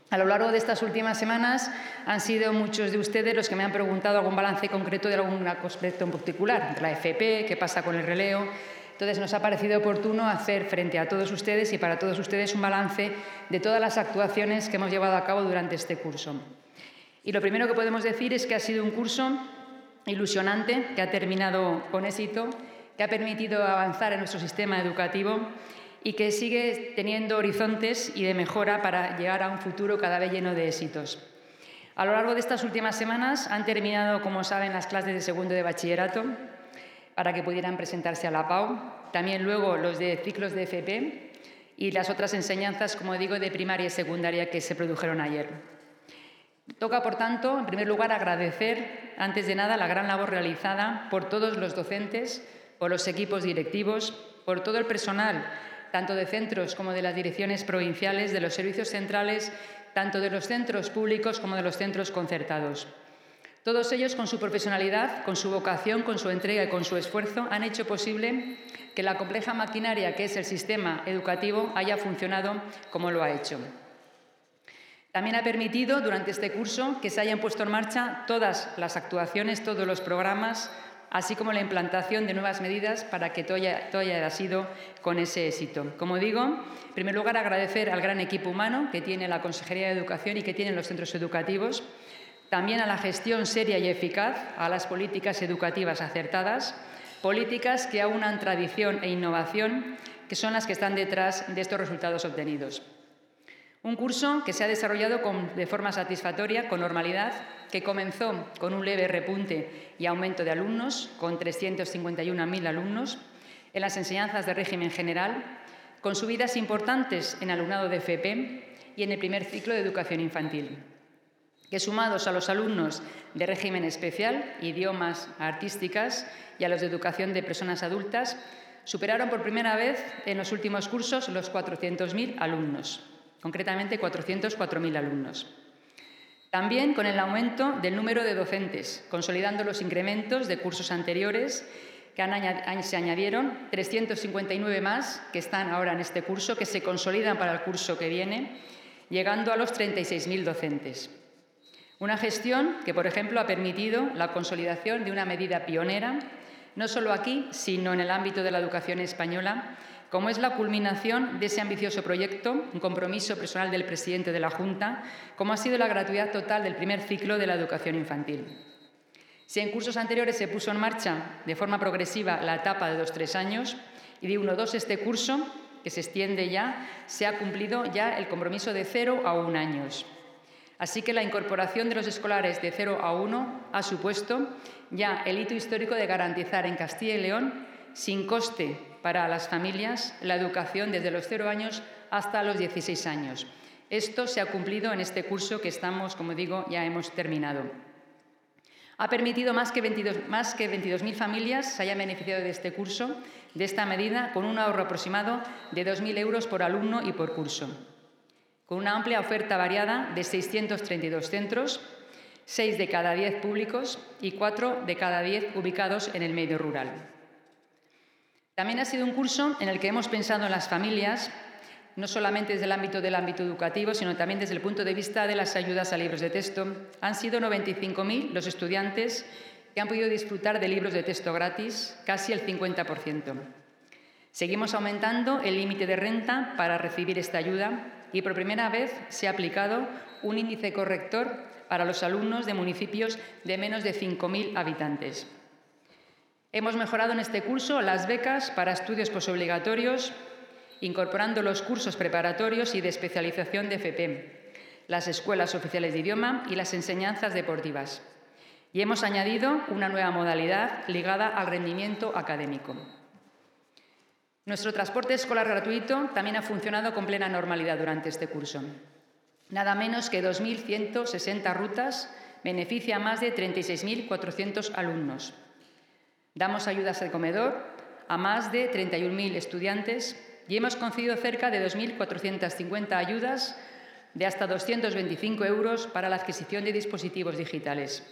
A lo largo de estas últimas semanas han sido muchos de ustedes los que me han preguntado algún balance concreto de algún aspecto en particular, de la FP, qué pasa con el releo. Entonces nos ha parecido oportuno hacer frente a todos ustedes y para todos ustedes un balance de todas las actuaciones que hemos llevado a cabo durante este curso. Y lo primero que podemos decir es que ha sido un curso ilusionante, que ha terminado con éxito, que ha permitido avanzar en nuestro sistema educativo y que sigue teniendo horizontes y de mejora para llegar a un futuro cada vez lleno de éxitos. A lo largo de estas últimas semanas han terminado, como saben, las clases de segundo de bachillerato para que pudieran presentarse a la PAU, también luego los de ciclos de FP y las otras enseñanzas, como digo, de primaria y secundaria que se produjeron ayer. Toca, por tanto, en primer lugar, agradecer, antes de nada, la gran labor realizada por todos los docentes, por los equipos directivos, por todo el personal, tanto de centros como de las direcciones provinciales, de los servicios centrales, tanto de los centros públicos como de los centros concertados. Todos ellos, con su profesionalidad, con su vocación, con su entrega y con su esfuerzo, han hecho posible que la compleja maquinaria que es el sistema educativo haya funcionado como lo ha hecho. También ha permitido, durante este curso, que se hayan puesto en marcha todas las actuaciones, todos los programas, así como la implantación de nuevas medidas para que todo haya sido con ese éxito. Como digo, en primer lugar, agradecer al gran equipo humano que tiene la Consejería de Educación y que tienen los centros educativos, también a la gestión seria y eficaz, a las políticas educativas acertadas, políticas que aunan tradición e innovación, que son las que están detrás de estos resultados obtenidos. Un curso que se ha desarrollado de forma satisfactoria, con normalidad, que comenzó con un leve repunte y aumento de alumnos, con 351.000 alumnos, en las enseñanzas de régimen general, con subidas importantes en alumnado de FP y en el primer ciclo de educación infantil, que sumados a los alumnos de régimen especial, idiomas, artísticas y a los de educación de personas adultas, superaron por primera vez en los últimos cursos los 400.000 alumnos. Concretamente 404.000 alumnos. También con el aumento del número de docentes, consolidando los incrementos de cursos anteriores que se añadieron, 359 más que están ahora en este curso, que se consolidan para el curso que viene, llegando a los 36.000 docentes. Una gestión que, por ejemplo, ha permitido la consolidación de una medida pionera, no solo aquí, sino en el ámbito de la educación española, como es la culminación de ese ambicioso proyecto, un compromiso personal del presidente de la Junta, como ha sido la gratuidad total del primer ciclo de la educación infantil. Si en cursos anteriores se puso en marcha de forma progresiva la etapa de 2-3 años, y de 1-2 este curso, que se extiende ya, se ha cumplido ya el compromiso de 0 a 1 años. Así que la incorporación de los escolares de 0 a 1 ha supuesto ya el hito histórico de garantizar en Castilla y León, sin coste para las familias, la educación desde los 0 años hasta los 16 años. Esto se ha cumplido en este curso que estamos, como digo, ya hemos terminado. Ha permitido más que 22.000 familias se hayan beneficiado de este curso, de esta medida, con un ahorro aproximado de 2.000 euros por alumno y por curso, con una amplia oferta variada de 632 centros, 6 de cada 10 públicos y 4 de cada 10 ubicados en el medio rural. También ha sido un curso en el que hemos pensado en las familias, no solamente desde el ámbito educativo, sino también desde el punto de vista de las ayudas a libros de texto. Han sido 95.000 los estudiantes que han podido disfrutar de libros de texto gratis, casi el 50%. Seguimos aumentando el límite de renta para recibir esta ayuda y por primera vez se ha aplicado un índice corrector para los alumnos de municipios de menos de 5.000 habitantes. Hemos mejorado en este curso las becas para estudios posobligatorios, incorporando los cursos preparatorios y de especialización de FP, las escuelas oficiales de idioma y las enseñanzas deportivas. Y hemos añadido una nueva modalidad ligada al rendimiento académico. Nuestro transporte escolar gratuito también ha funcionado con plena normalidad durante este curso. Nada menos que 2.160 rutas beneficia a más de 36.400 alumnos. Damos ayudas de comedor a más de 31.000 estudiantes y hemos concedido cerca de 2.450 ayudas de hasta 225 euros para la adquisición de dispositivos digitales.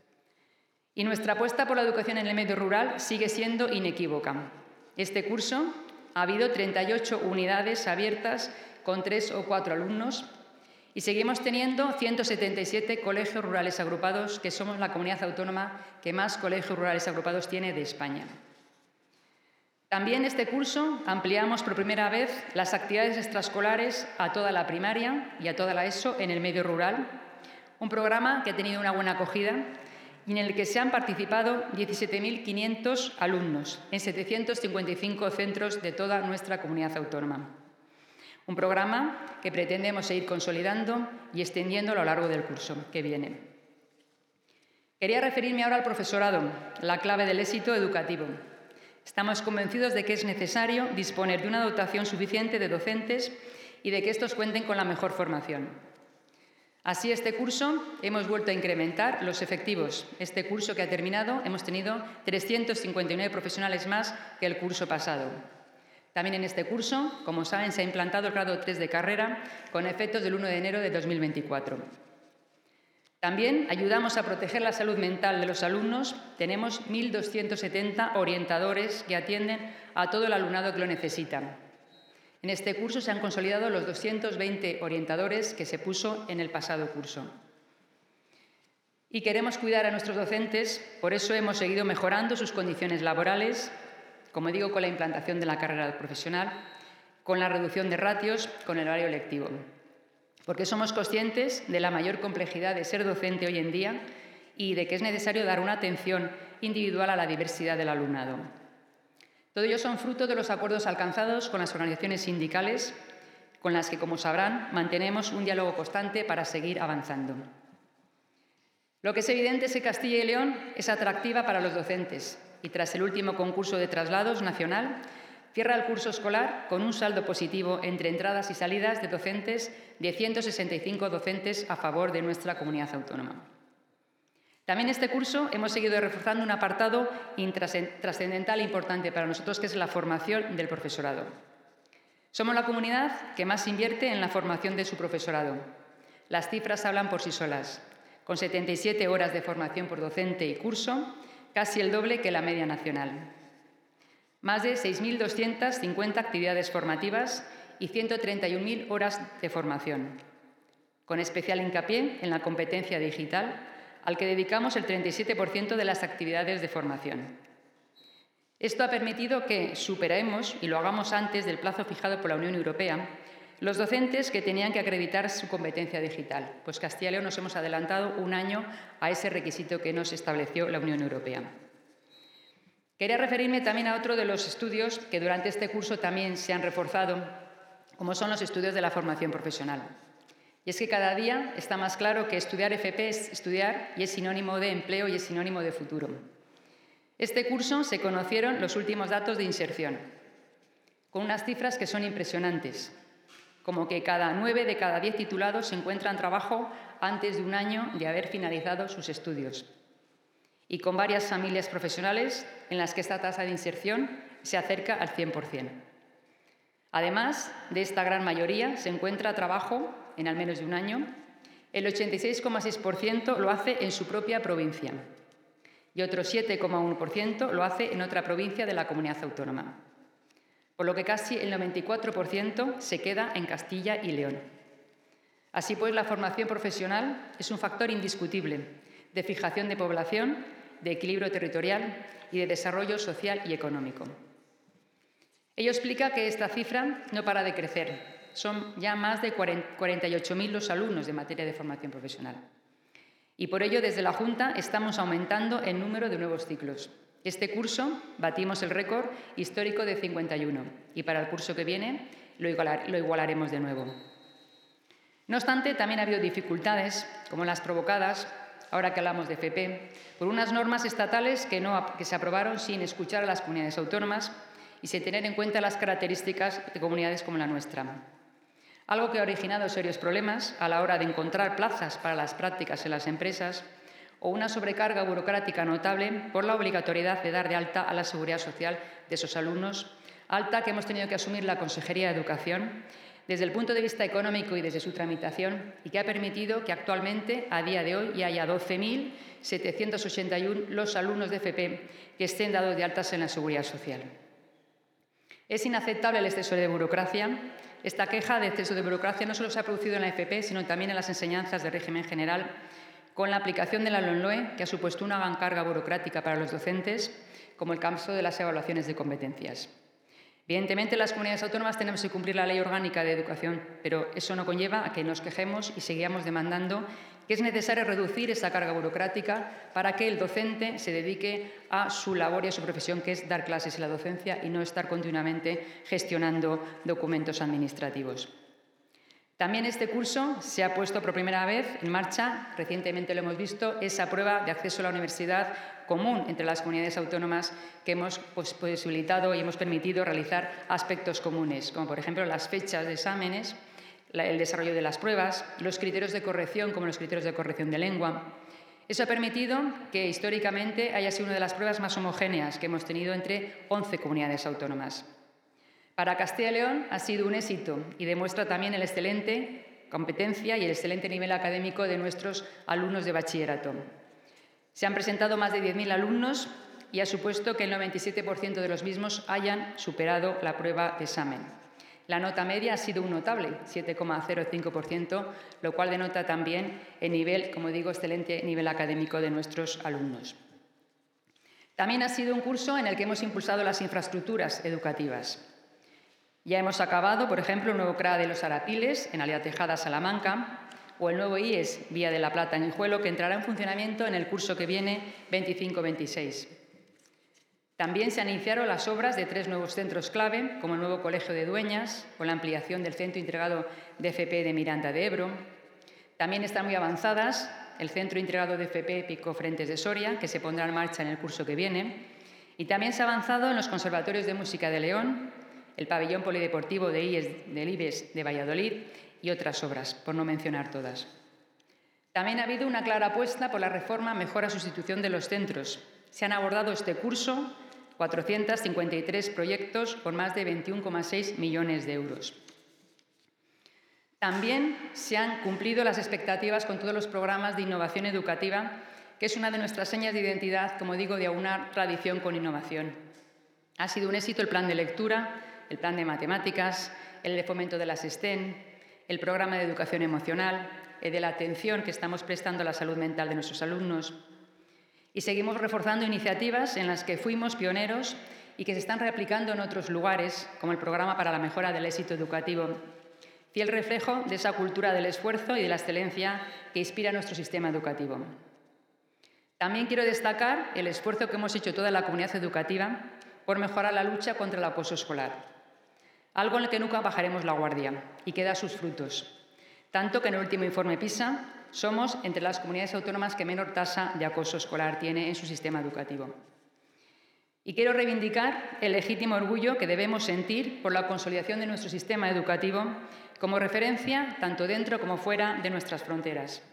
Y nuestra apuesta por la educación en el medio rural sigue siendo inequívoca. Este curso ha habido 38 unidades abiertas con 3 o 4 alumnos Y seguimos teniendo 177 colegios rurales agrupados, que somos la comunidad autónoma que más colegios rurales agrupados tiene de España. También este curso ampliamos por primera vez las actividades extraescolares a toda la primaria y a toda la ESO en el medio rural, un programa que ha tenido una buena acogida y en el que se han participado 17.500 alumnos en 755 centros de toda nuestra comunidad autónoma. Un programa que pretendemos seguir consolidando y extendiendo a lo largo del curso que viene. Quería referirme ahora al profesorado, la clave del éxito educativo. Estamos convencidos de que es necesario disponer de una dotación suficiente de docentes y de que estos cuenten con la mejor formación. Así, este curso hemos vuelto a incrementar los efectivos. Este curso que ha terminado hemos tenido 359 profesionales más que el curso pasado. También en este curso, como saben, se ha implantado el grado 3 de carrera con efectos del 1 de enero de 2024. También ayudamos a proteger la salud mental de los alumnos. Tenemos 1.270 orientadores que atienden a todo el alumnado que lo necesita. En este curso se han consolidado los 220 orientadores que se puso en el pasado curso. Y queremos cuidar a nuestros docentes, por eso hemos seguido mejorando sus condiciones laborales, como digo, con la implantación de la carrera profesional, con la reducción de ratios, con el horario lectivo. Porque somos conscientes de la mayor complejidad de ser docente hoy en día y de que es necesario dar una atención individual a la diversidad del alumnado. Todo ello son fruto de los acuerdos alcanzados con las organizaciones sindicales, con las que, como sabrán, mantenemos un diálogo constante para seguir avanzando. Lo que es evidente es que Castilla y León es atractiva para los docentes y, tras el último concurso de traslados nacional, cierra el curso escolar con un saldo positivo entre entradas y salidas de docentes de 165 docentes a favor de nuestra comunidad autónoma. También este curso hemos seguido reforzando un apartado trascendental e importante para nosotros, que es la formación del profesorado. Somos la comunidad que más invierte en la formación de su profesorado. Las cifras hablan por sí solas, con 77 horas de formación por docente y curso, casi el doble que la media nacional. Más de 6.250 actividades formativas y 131.000 horas de formación, con especial hincapié en la competencia digital, al que dedicamos el 37% de las actividades de formación. Esto ha permitido que superemos, y lo hagamos antes del plazo fijado por la Unión Europea, los docentes que tenían que acreditar su competencia digital, pues Castilla y León nos hemos adelantado un año a ese requisito que nos estableció la Unión Europea. Quería referirme también a otro de los estudios que durante este curso también se han reforzado, como son los estudios de la formación profesional. Y es que cada día está más claro que estudiar FP es estudiar y es sinónimo de empleo y es sinónimo de futuro. Este curso se conocieron los últimos datos de inserción, con unas cifras que son impresionantes, como que 9 de cada 10 titulados se encuentran trabajo antes de un año de haber finalizado sus estudios, y con varias familias profesionales en las que esta tasa de inserción se acerca al 100%. Además de esta gran mayoría, se encuentra trabajo en al menos de un año. El 86,6% lo hace en su propia provincia y otro 7,1% lo hace en otra provincia de la comunidad autónoma, por lo que casi el 94% se queda en Castilla y León. Así pues, la formación profesional es un factor indiscutible de fijación de población, de equilibrio territorial y de desarrollo social y económico. Ello explica que esta cifra no para de crecer. Son ya más de 48.000 los alumnos de materia de formación profesional. Y por ello, desde la Junta, estamos aumentando el número de nuevos ciclos. Este curso batimos el récord histórico de 51 y para el curso que viene lo igualaremos de nuevo. No obstante, también ha habido dificultades, como las provocadas, ahora que hablamos de FP, por unas normas estatales que se aprobaron sin escuchar a las comunidades autónomas y sin tener en cuenta las características de comunidades como la nuestra. Algo que ha originado serios problemas a la hora de encontrar plazas para las prácticas en las empresas o una sobrecarga burocrática notable por la obligatoriedad de dar de alta a la seguridad social de esos alumnos, alta que hemos tenido que asumir la Consejería de Educación desde el punto de vista económico y desde su tramitación, y que ha permitido que actualmente, a día de hoy, ya haya 12.781 los alumnos de FP que estén dados de altas en la seguridad social. Es inaceptable el exceso de burocracia, Esta queja de exceso de burocracia no solo se ha producido en la FP, sino también en las enseñanzas de régimen general, con la aplicación de la LOMLOE, que ha supuesto una gran carga burocrática para los docentes, como el caso de las evaluaciones de competencias. Evidentemente, las comunidades autónomas tenemos que cumplir la Ley Orgánica de Educación, pero eso no conlleva a que nos quejemos y sigamos demandando que es necesario reducir esa carga burocrática para que el docente se dedique a su labor y a su profesión, que es dar clases en la docencia y no estar continuamente gestionando documentos administrativos. También este curso se ha puesto por primera vez en marcha, recientemente lo hemos visto, esa prueba de acceso a la universidad común entre las comunidades autónomas que hemos posibilitado y hemos permitido realizar aspectos comunes, como por ejemplo las fechas de exámenes, el desarrollo de las pruebas, los criterios de corrección, como los criterios de corrección de lengua. Eso ha permitido que históricamente haya sido una de las pruebas más homogéneas que hemos tenido entre 11 comunidades autónomas. Para Castilla y León ha sido un éxito y demuestra también la excelente competencia y el excelente nivel académico de nuestros alumnos de bachillerato. Se han presentado más de 10.000 alumnos y ha supuesto que el 97% de los mismos hayan superado la prueba de examen. La nota media ha sido un notable 7,05%, lo cual denota también el nivel, como digo, excelente nivel académico de nuestros alumnos. También ha sido un curso en el que hemos impulsado las infraestructuras educativas. Ya hemos acabado, por ejemplo, el nuevo CRA de los Arapiles, en Alea Tejada, Salamanca, o el nuevo IES Vía de la Plata, en Guijuelo, que entrará en funcionamiento en el curso que viene 25-26. También se han iniciado las obras de 3 nuevos centros clave, como el nuevo Colegio de Dueñas, con la ampliación del Centro Integrado de FP de Miranda de Ebro. También están muy avanzadas el Centro Integrado de FP Pico Frentes de Soria, que se pondrá en marcha en el curso que viene. Y también se ha avanzado en los conservatorios de música de León, el pabellón polideportivo del IBES de Valladolid y otras obras, por no mencionar todas. También ha habido una clara apuesta por la reforma mejora sustitución de los centros. Se han abordado este curso 453 proyectos con más de 21,6 millones de euros. También se han cumplido las expectativas con todos los programas de innovación educativa, que es una de nuestras señas de identidad, como digo, de aunar tradición con innovación. Ha sido un éxito el plan de lectura, el plan de matemáticas, el de fomento de las STEM, el programa de educación emocional, el de la atención que estamos prestando a la salud mental de nuestros alumnos. Y seguimos reforzando iniciativas en las que fuimos pioneros y que se están reaplicando en otros lugares, como el Programa para la Mejora del Éxito Educativo, fiel reflejo de esa cultura del esfuerzo y de la excelencia que inspira nuestro sistema educativo. También quiero destacar el esfuerzo que hemos hecho toda la comunidad educativa por mejorar la lucha contra el acoso escolar, algo en el que nunca bajaremos la guardia y que da sus frutos, tanto que en el último informe PISA somos entre las comunidades autónomas que menor tasa de acoso escolar tiene en su sistema educativo. Y quiero reivindicar el legítimo orgullo que debemos sentir por la consolidación de nuestro sistema educativo como referencia tanto dentro como fuera de nuestras fronteras.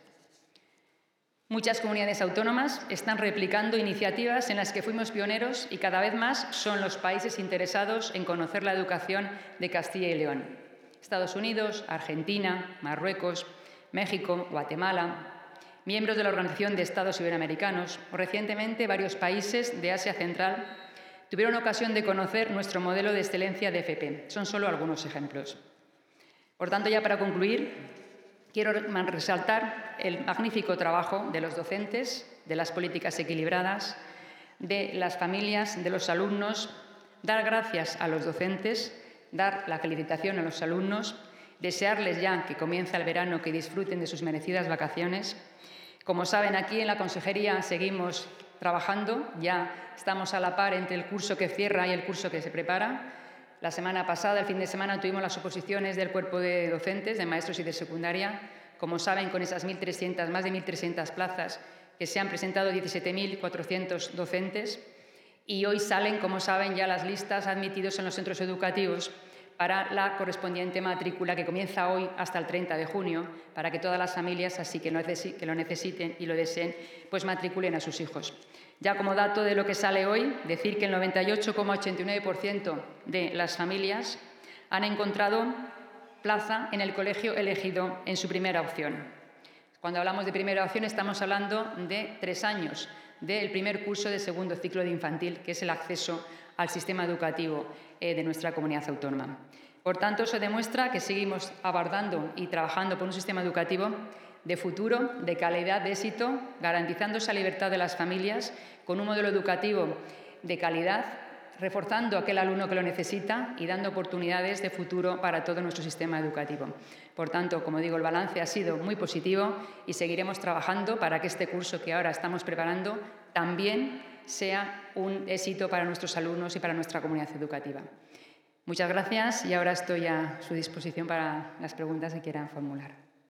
Muchas comunidades autónomas están replicando iniciativas en las que fuimos pioneros y cada vez más son los países interesados en conocer la educación de Castilla y León. Estados Unidos, Argentina, Marruecos, México, Guatemala, miembros de la Organización de Estados Iberoamericanos o recientemente varios países de Asia Central tuvieron ocasión de conocer nuestro modelo de excelencia de FP. Son solo algunos ejemplos. Por tanto, ya para concluir, quiero resaltar el magnífico trabajo de los docentes, de las políticas equilibradas, de las familias, de los alumnos, dar gracias a los docentes, dar la felicitación a los alumnos, desearles ya que comienza el verano, que disfruten de sus merecidas vacaciones. Como saben, aquí en la Consejería seguimos trabajando, ya estamos a la par entre el curso que cierra y el curso que se prepara. La semana pasada, el fin de semana, tuvimos las oposiciones del cuerpo de docentes, de maestros y de secundaria. Como saben, con esas más de 1.300 plazas que se han presentado 17.400 docentes y hoy salen, como saben, ya las listas admitidos en los centros educativos para la correspondiente matrícula que comienza hoy hasta el 30 de junio, para que todas las familias, así que lo necesiten y lo deseen, pues matriculen a sus hijos. Ya como dato de lo que sale hoy, decir que el 98,89% de las familias han encontrado plaza en el colegio elegido en su primera opción. Cuando hablamos de primera opción estamos hablando de 3 años, del primer curso de segundo ciclo de infantil, que es el acceso al sistema educativo de nuestra comunidad autónoma. Por tanto, eso demuestra que seguimos abordando y trabajando por un sistema educativo de futuro, de calidad, de éxito, garantizando esa libertad de las familias, con un modelo educativo de calidad, reforzando a aquel alumno que lo necesita y dando oportunidades de futuro para todo nuestro sistema educativo. Por tanto, como digo, el balance ha sido muy positivo y seguiremos trabajando para que este curso que ahora estamos preparando también sea un éxito para nuestros alumnos y para nuestra comunidad educativa. Muchas gracias y ahora estoy a su disposición para las preguntas que quieran formular.